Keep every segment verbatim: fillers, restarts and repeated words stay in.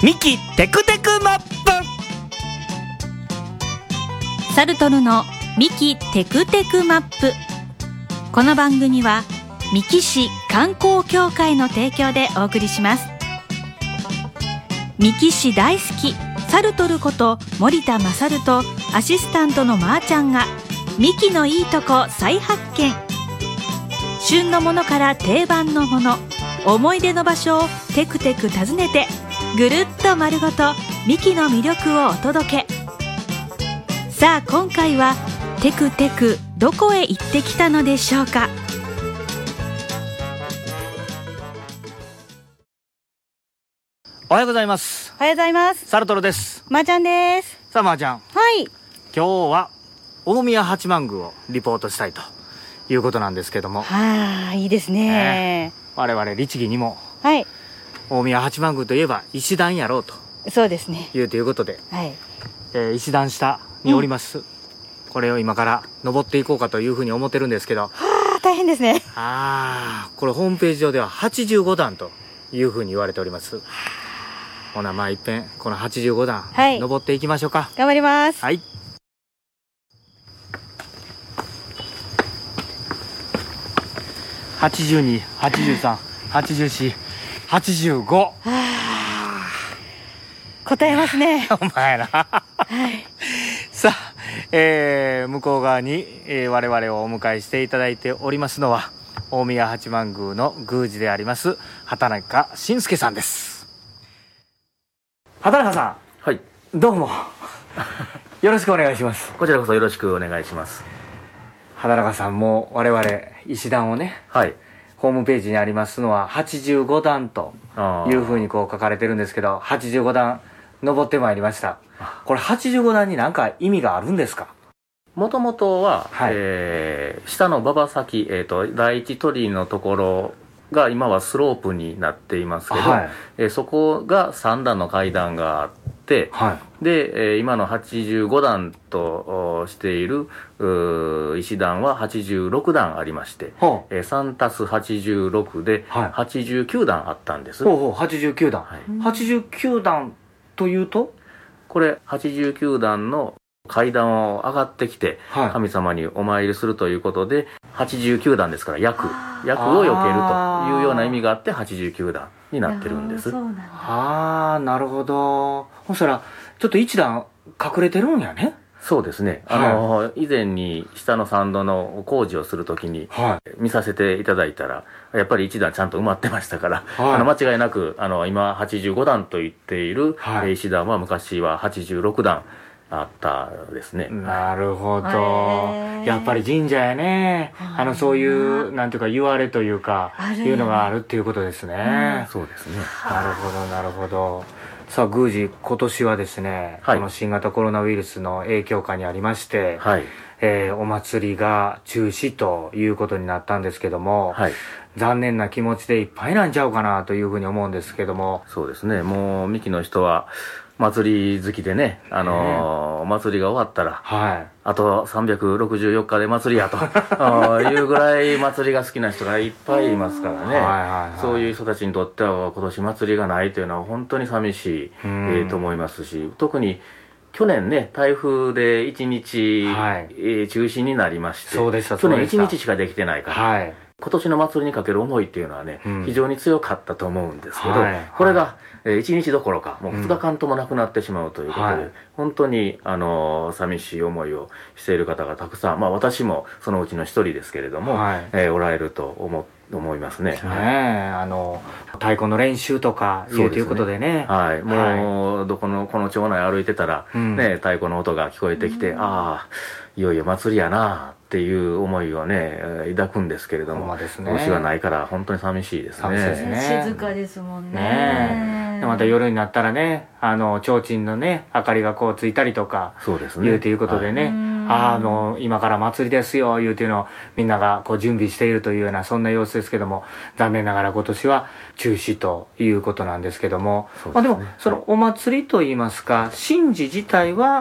ミキテクテクマップ。 サルトルのミキテクテクマップ。この番組は三木市観光協会の提供でお送りします。三木市大好きサルトルこと森田勝とアシスタントのまーちゃんがミキのいいとこ再発見。旬のものから定番のもの、思い出の場所をテクテク訪ねてぐるっと丸ごとミキの魅力をお届け。さあ今回はテクテクどこへ行ってきたのでしょうか。 おはようございます。 おはようございます。 サルトルです。 まーちゃんです。 さあまーちゃん、 はい、 今日は大宮八幡宮をリポートしたいということなんですけども、 はあ、いいですね、 えー、我々律儀にも、 はい、 大宮八幡宮といえば石段やろうとそうですねいうということで、 はい、 えー、石段下におります、うん、これを今から登っていこうかというふうに思ってるんですけど、はあ、大変ですね。 ああ、これホームページ上でははちじゅうごだんというふうに言われております。ほなまあいっぺんこのはちじゅうごだん、はい、登っていきましょうか。 頑張ります。 はい。はちじゅうに、はちじゅうさん、はちじゅうよん、はちじゅうご。はあ、答えますね。 お前な。はい。さあ、えー、向こう側に、えー、我々をお迎えしていただいておりますのは大宮八幡宮の宮司であります畑中伸介さんです。畑中さん、 はい、 どうもよろしくお願いします。 こちらこそよろしくお願いします。 畑中さんも我々石段をね、はい、ホームページにありますのははちじゅうごだんというふうにこう書かれてるんですけど、はちじゅうごだん登ってまいりました。これはちじゅうごだんに何か意味があるんですか？ もともとは、 はい、 えー、下の馬場先、えーと、第一鳥居のところが今はスロープになっていますけど、はい、えー、そこがさんだんの階段があって、はい、で、えー、今のはちじゅうごだんとしている石段ははちじゅうろくだんありまして、はあ、えー、さんたすはちじゅうろくではちじゅうきゅうだんあったんです。 ほうほう、はちじゅうきゅうだん、はい、はちじゅうきゅうだんというと、 これはちじゅうきゅうだんの階段を上がってきて神様にお参りするということで、はちじゅうきゅうだんですから厄厄を避けるというような意味があってはちじゅうきゅうだんになってるんです。 ああ、なるほど。そしたらちょっと一段隠れてるんやね。 そうですね、あの、はい、以前に下の参道の工事をするときに見させていただいたら、やっぱり一段ちゃんと埋まってましたから、はい、あの間違いなくあの今はちじゅうごだんと言っている、はい、石段は昔ははちじゅうろくだんあったですね。 なるほど。やっぱり神社やね、あのそういうなんていうか言われというかいうのがあるっていうことですね。 うん、そうですね。 なるほどなるほど。さあ宮司、今年はですね、はい、この新型コロナウイルスの影響下にありまして、はい、えー、お祭りが中止ということになったんですけども、はい、残念な気持ちでいっぱいなんちゃうかなというふうに思うんですけども。 そうですね、もう三木の人は祭り好きでね、あのー、お祭りが終わったら、はい、あとさんびゃくろくじゅうよっかで祭りやというぐらい祭りが好きな人がいっぱいいますからね。はいはいはい、そういう人たちにとっては今年祭りがないというのは本当に寂しい、えー、と思いますし、特に去年ね、台風でいちにち、はい、えー、中止になりまして、 そうでした去年いちにちしかできてないから、はい、今年の祭りにかける思いっていうのはね、うん、非常に強かったと思うんですけど、はい、これが、はい、いちにちどころかもうふつかかんともなくなってしまうということで、はい、本当にあの寂しい思いをしている方がたくさん、まあ私もそのうちの一人ですけれども、はい、えー、おられると思思いますね。 ねえ、あの太鼓の練習とかいうということでね、 はい、もう、はい、どこのこの町内歩いてたら、うん、ね、太鼓の音が聞こえてきて、うん、ああいよいよ祭りやなっていう思いをね抱くんですけれども、今年はないから本当に寂しいですね。 寂しいですね。静かですもんね。ねえ、また夜になったらね、あの提灯のね明かりがこうついたりとか、そうですね、いうということでね、はい、あ, あの今から祭りですよいうていうのをみんながこう準備しているというようなそんな様子ですけども、残念ながら今年は中止ということなんですけども、で, まあ、でもそのお祭りといいますか神事自体は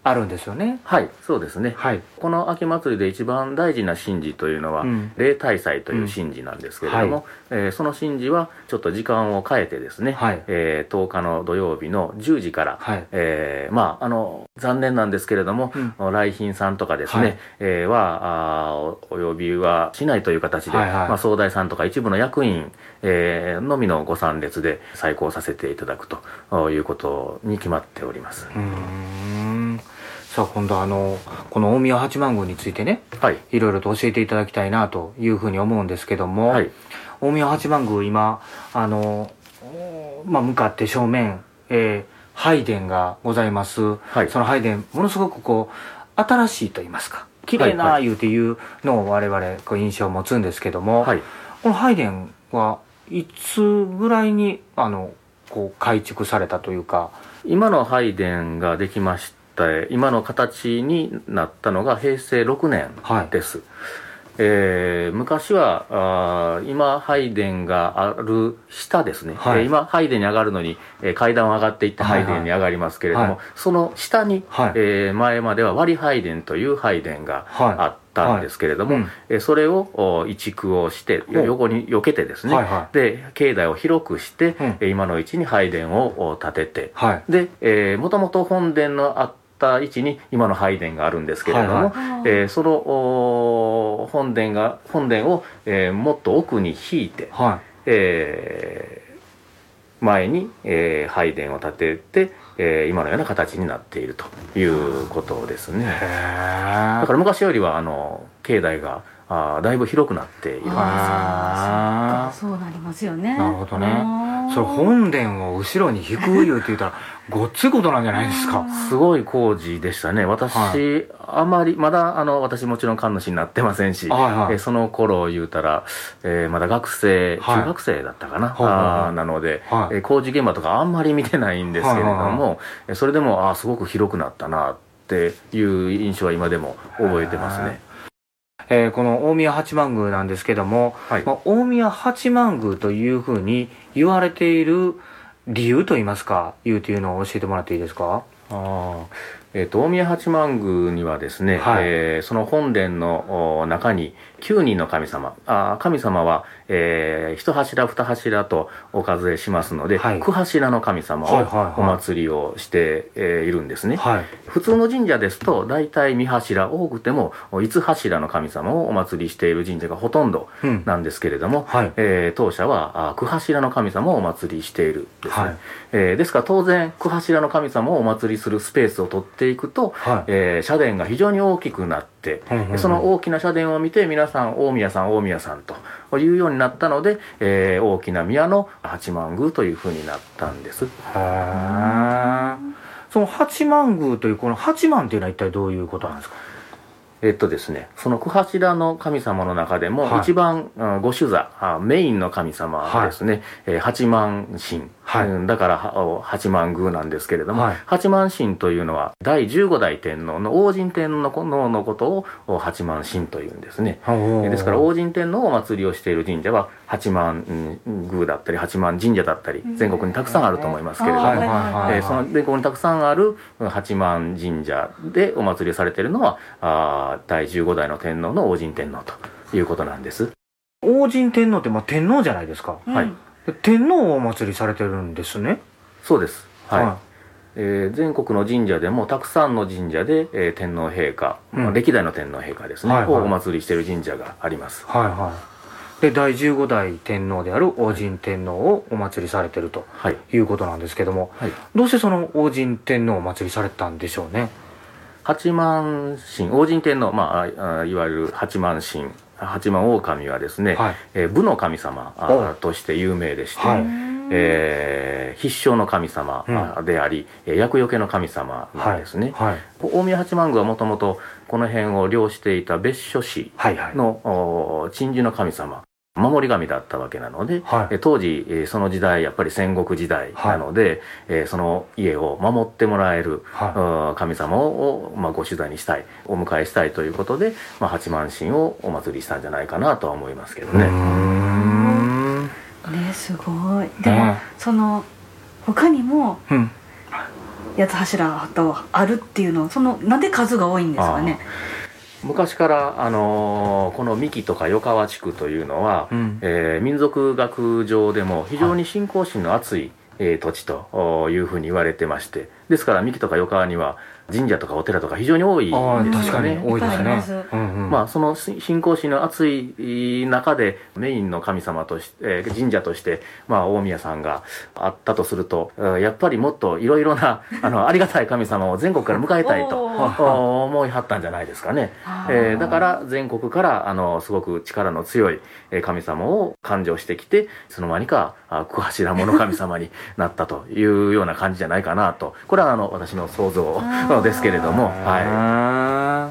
あるんですよね。 はい、そうですね。はい、この秋祭りで一番大事な神事というのは、うん、例大祭という神事なんですけれども、うんはいえー、その神事はちょっと時間を変えてですね、はいえー、とおかの土曜日のじゅうじから、はいえー、まああの残念なんですけれども、うん、来賓さんとかですね、はいえー、はあお呼びはしないという形で、はいはいまあ、総代さんとか一部の役員、えー、のみのご参列で再興させていただくということに決まっております。 うーんさあ今度あのこの大宮八幡宮についてね、はい、いろいろと教えていただきたいなというふうに思うんですけども、はい、大宮八幡宮今あの、まあ、向かって正面、えー、拝殿がございます、はい、その拝殿ものすごくこう新しいと言いますか綺麗な言うていうのを我々こう印象を持つんですけども、はい、この拝殿はいつぐらいにあのこう改築されたというか。 今の拝殿ができました今の形になったのがへいせいろくねんです、はいえー、昔はあ今拝殿がある下ですね、はいえー、今拝殿に上がるのに、えー、階段を上がっていって拝殿に上がりますけれども、はいはい、その下に、はいえー、前までは割拝殿という拝殿があったんですけれども、はいはいうん、それを移築をして横に避けてですね、はいはい、で境内を広くして、うん、今の位置に拝殿を建てて、はい、で、えー、もともと本殿のあった位置に今の拝殿があるんですけれども、はいはいえー、その本殿が本殿を、えー、もっと奥に引いて、はいえー、前に、えー、拝殿を建てて、えー、今のような形になっているということですね。だから昔よりはあの境内があだいぶ広くなっているんですよ。 あそうなりますよね。 なるほどね。それ本殿を後ろに引くいうって言ったらごっついことなんじゃないですか。 すごい工事でしたね。私、はい、あまりまだあの私もちろん神主になってませんし、はいはいえー、その頃言うたら、えー、まだ学生、はい、中学生だったかな、はい、あなので、はいえー、工事現場とかあんまり見てないんですけれども、はいはいはい、それでもあすごく広くなったなっていう印象は今でも覚えてますね。 えー、この大宮八幡宮なんですけども、はいまあ、大宮八幡宮というふうに言われている理由といいますか、いうというのを教えてもらっていいですか。 あえー、と大宮八幡宮にはですね、はいえー、その本殿の中にきゅうにんの神様あ神様は、えー、一柱二柱とお数えしますので、はい、九柱の神様をお祭りをして、えー、いるんですね、はい、普通の神社ですと大体三柱多くても五柱の神様をお祭りしている神社がほとんどなんですけれども、うんはいえー、当社は九柱の神様をお祭りしているですね、はいえー、ですから当然九柱の神様をお祭りするスペースを取っていくと、はいえー、社殿が非常に大きくなって、うんうんうん、その大きな社殿を見て皆さん大宮さん大宮さんというようになったので、えー、大きな宮の八幡宮というふうになったんです。へーその八幡宮というこの八幡というのは一体どういうことなんですか。 えっとですね、その九柱の神様の中でも一番、はい、ご主座メインの神様はですね、はい、八幡神、はい、だから八幡宮なんですけれども、はい、八幡神というのはだいじゅうごだい天皇の王神天皇のことを八幡神というんですね。ですから王神天皇をお祭りをしている神社は八幡宮だったり八幡神社だったり全国にたくさんあると思いますけれども、えー、その全国にたくさんある八幡神社でお祭りされているのはあだいじゅうごだいの天皇の王神天皇ということなんです。 王神天皇ってまあ天皇じゃないですか、うん、はい、天皇をお祭りされてるんですね。 そうです、はいはいえー、全国の神社でもたくさんの神社で、えー、天皇陛下、うんまあ、歴代の天皇陛下ですね、はいはい、をお祭りしている神社があります。はいはいでだいじゅうごだい天皇である王神天皇をお祭りされてるということなんですけども、はいはい、どうしてその王神天皇をお祭りされたんでしょうね。 八幡神王神天皇、まあ、あいわゆる八幡神八幡大神はですね、はいえー、武の神様として有名でして、はいえー、必勝の神様であり、うん、厄除けの神様なんですね、はいはい、大宮八幡宮はもともとこの辺を領していた別所市の、はいはい、鎮守の神様守り神だったわけなので、はい、当時その時代やっぱり戦国時代なので、はい、その家を守ってもらえる、はい、神様を、まあ、ご主座にしたいお迎えしたいということで、まあ、八幡神をお祭りしたんじゃないかなとは思いますけどね。うーんねすごい。でも、えー、その他にも、うん、 八つ柱とあるっていうの、そのなんで数が多いんですかね。 昔から、あのー、この三木とか与川地区というのは、うん、えー、民族学上でも非常に信仰心の厚い、はい、えー、土地というふうに言われてまして、ですから三木とか与川には神社とかお寺とか非常に多いんですよね。 多いですね。 まあその信仰心の厚い中でメインの神様として、神社としてまあ大宮さんがあったとすると、やっぱりもっといろいろなあのありがたい神様を全国から迎えたいと思いはったんじゃないですかね。えー、だから全国からあのすごく力の強い神様を勘定してきて、いつの間にか桑柱物神様になったというような感じじゃないかなと。これはあの私の想像ですけれども、はい。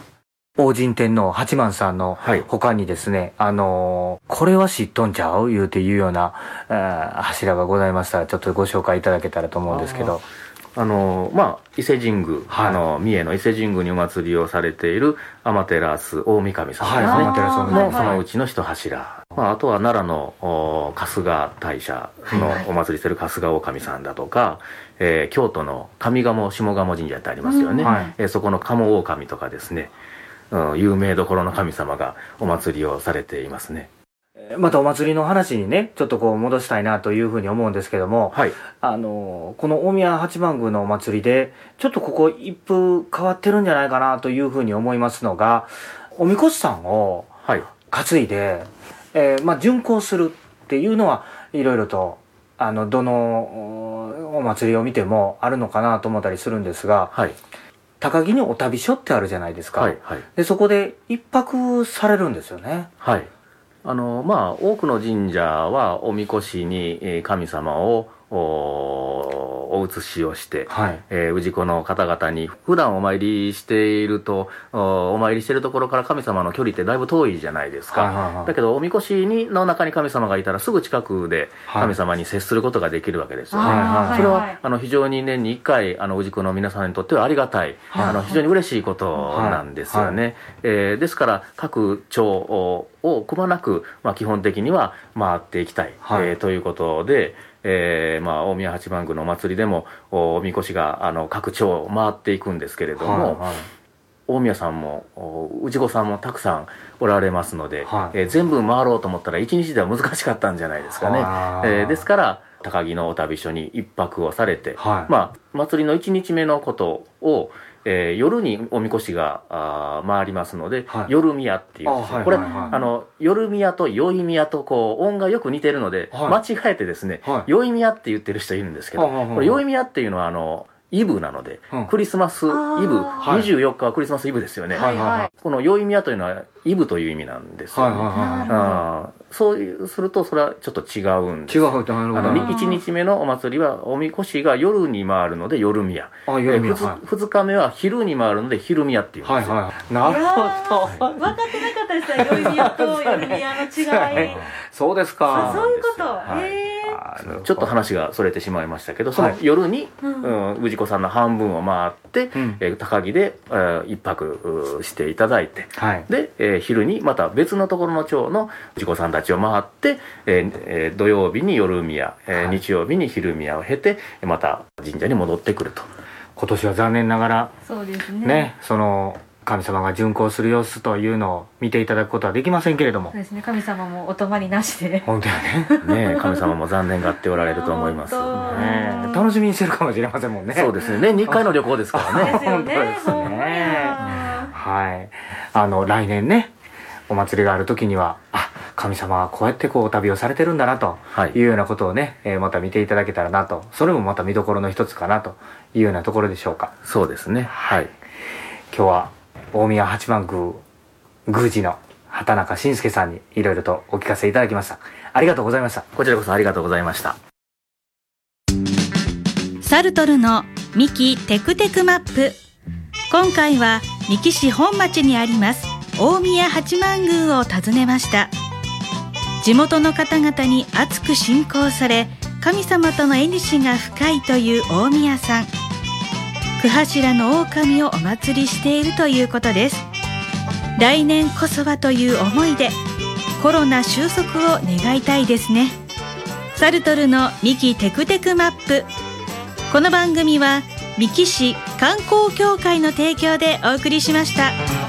王神天皇八幡さんの他にですね、はい、あのー、これは知っとんちゃう言うていうような柱がございましたら、ちょっとご紹介いただけたらと思うんですけど。 あのー、まあ、伊勢神宮、はい、あの、三重の伊勢神宮にお祭りをされている天照大神様ですね。はい、天照のそのうちの一柱。まあ、あとは奈良の春日大社のお祭りしてる春日大神さんだとか、はい、えー、京都の上賀茂下賀茂神社ってありますよね。はい、えー、そこの鴨大神とかですね、うん、有名どころの神様がお祭りをされていますね。 またお祭りの話にね、ちょっとこう戻したいなというふうに思うんですけども、はい、あのこの大宮八幡宮のお祭りでちょっとここ一風変わってるんじゃないかなというふうに思いますのが、おみこしさんを担いで、はい、えー、まあ巡行するっていうのはいろいろとあのどのお祭りを見てもあるのかなと思ったりするんですが、はい、高木にお旅所ってあるじゃないですか、はいはい、でそこで一泊されるんですよね。 はい、あのまあ多くの神社はおみこしに神様をおお移しをして、はい、えー、氏子の方々に普段お参りしていると お, お参りしているところから神様の距離ってだいぶ遠いじゃないですか、はいはいはい、だけどおみこしにの中に神様がいたらすぐ近くで神様に接することができるわけですよね、はいはいはい、それはあの非常に年にいっかいあの氏子の皆さんにとってはありがたい、はい、あの非常に嬉しいことなんですよね、はいはい、えー、ですから各町をくまなく、まあ、基本的には回っていきたい、はい、えー、ということで、えーまあ、大宮八幡宮のお祭りでもおみこしがあの各町を回っていくんですけれども、はいはい、大宮さんも氏子さんもたくさんおられますので、はい、えー、全部回ろうと思ったらいちにちでは難しかったんじゃないですかね、えー、ですから高木のお旅所に一泊をされて、はい、まあ、祭りのいちにちめのことをえー、夜におみこしがあ回りますので、はい、夜宮っていうんですよ、はい、これ、はいはいはい、あの夜宮と宵宮とこう音がよく似てるので、はい、間違えてですね、はい、宵宮って言ってる人いるんですけど、はい、これ宵宮っていうのはあのイブなので、うん、クリスマスイブ、にじゅうよっかはクリスマスイブですよね、はいはいはい、この宵宮というのはイブという意味なんですよね、はいはいはい、あそうするとそれはちょっと違うんです。違うってなるほど。あのいちにちめのお祭りはおみこしが夜に回るので夜宮、あ、夜宮、はい、ふつかめは昼に回るので昼宮っていうんですよ、はいはい、 なるほど。 分かってなかったですよ、夜宮と夜宮の違い。 そうですか。 あ、そういうこと、はい、へー。ちょっと話がそれてしまいましたけど、その夜に、はい、氏子さんの半分を回って、うん、えー、高木で、えー、一泊していただいて、はい、で、えー、昼にまた別のところの町の氏子さんたちを回って、えーえー、土曜日に夜宮、えーはい、日曜日に昼宮を経てまた神社に戻ってくると。 今年は残念ながらそうですね、 ね、その神様が巡行する様子というのを見ていただくことはできませんけれども、 そうですね、神様もお泊まりなしで本当やねね、神様も残念がっておられると思います、 ね、楽しみにしてるかもしれませんもんね。 そうですね、年にいっかいの旅行ですからねですよね、 本当ですね。はい、あの来年ねお祭りがある時には、あ、神様はこうやってこうお旅をされてるんだなというようなことをね、はい、えー、また見ていただけたらなと、それもまた見どころの一つかなというようなところでしょうか。 そうですね、はい、 今日は大宮八幡宮宮司の畑中伸介さんにいろいろとお聞かせいただきました。ありがとうございました。 こちらこそありがとうございました。 サルトルの三木テクテクマップ、今回は三木市本町にあります大宮八幡宮を訪ねました。地元の方々に厚く信仰され、神様との縁が深いという大宮さん。九柱の狼をお祭りしているということです。来年こそはという思いでコロナ収束を願いたいですね。サルトルの三木テクテクマップ、この番組は三木市観光協会の提供でお送りしました。